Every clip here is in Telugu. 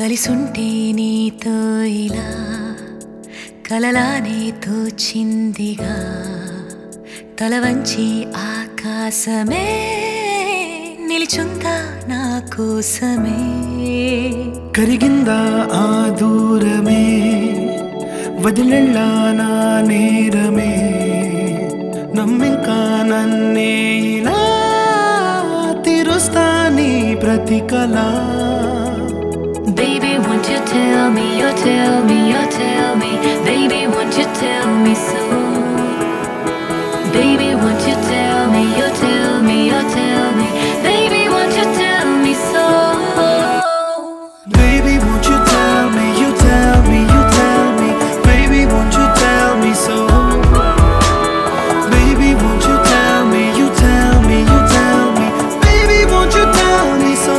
కలిసుంటే నీతో ఇలా కలలానే తోచిందిగా తల వంచి ఆకాశమే నిలిచుందా నా కోసమే కరిగిందా ఆ దూరమే వదిలెళ్ళా నా నేరమే నమ్మింకా నన్నే ఇలా తీరుస్తా నీ ప్రతి కళ Baby, won't you tell me, you tell me, you tell me Baby, won't you tell me so Baby, won't you tell me, you tell me, you tell me Baby, won't you tell me so Baby, won't you tell me, you tell me, you tell me Baby, won't you tell me so Baby, won't you tell me, you tell me, you tell me Baby, won't you tell me so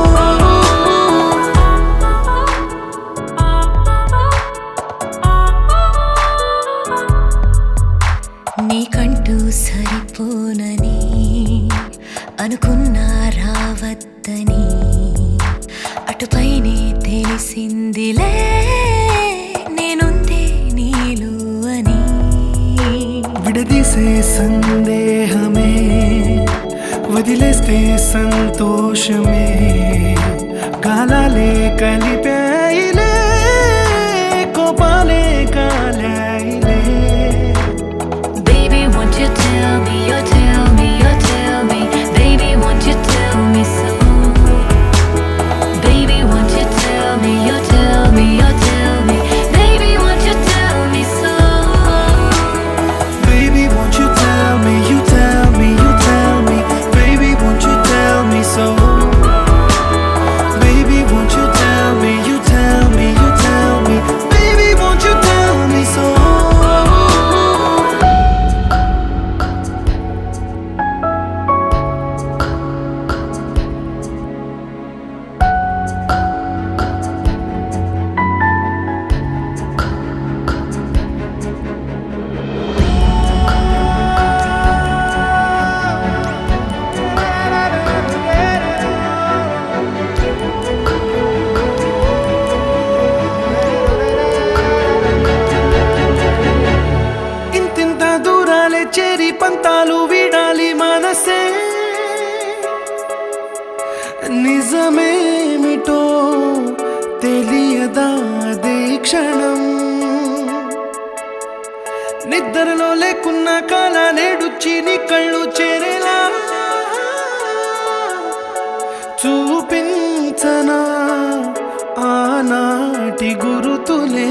నీకంటూ సరిపోనని అనుకున్నా రావద్దని అటుపైనే తెలిసిందిలే నేనుందే నీలో అని విడదీసే సందేహమే వదిలేస్తే సంతోషమే కాలాలే కలిపాయిలే కోపాలే కాలాయిలే Baby, won't you tell me, you tell me, you tell me Baby, won't you tell me so Baby, won't you tell me, you tell me, you tell me Baby, won't you tell me so Baby, won't you tell me, you tell me, you tell me Baby, won't you tell me so Baby, won't you tell me, you tell me, you tell me Baby, won't you tell me so చేరి పంతాలు వీడాలి మనసే నిజమేమిటో తెలియదా అదే క్షణం నిద్రలో లేకున్న కాల నేడుచ్చి నీ కళ్ళు చేరేలా చూపించనా ఆనాటి గురుతులే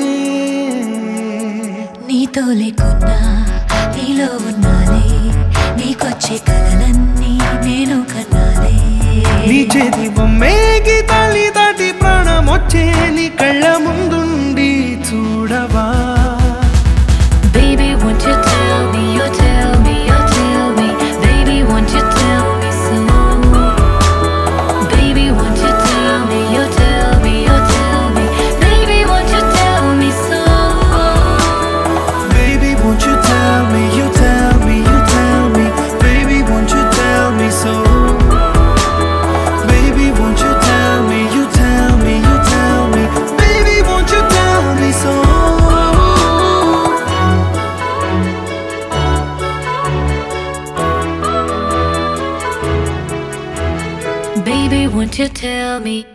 నీతో లేకున్నా నీలో ఉన్నాలే నీకొచ్చే కలలన్నీ నేను కన్నాలే నీ చేతి బొమ్మే గీతాలి దాటి ప్రాణం వచ్చే నీ కళ్ళ ముందుండి చూడవా Baby, won't you tell me, you tell me, you tell me Baby, won't you tell me so Baby, won't you tell me, you tell me, you tell me Baby, won't you tell me so Baby, won't you tell me, you tell me, you tell me Baby, won't you tell me so Baby, won't you tell me, you tell me, you tell me Baby, won't you tell me so Baby, won't you tell me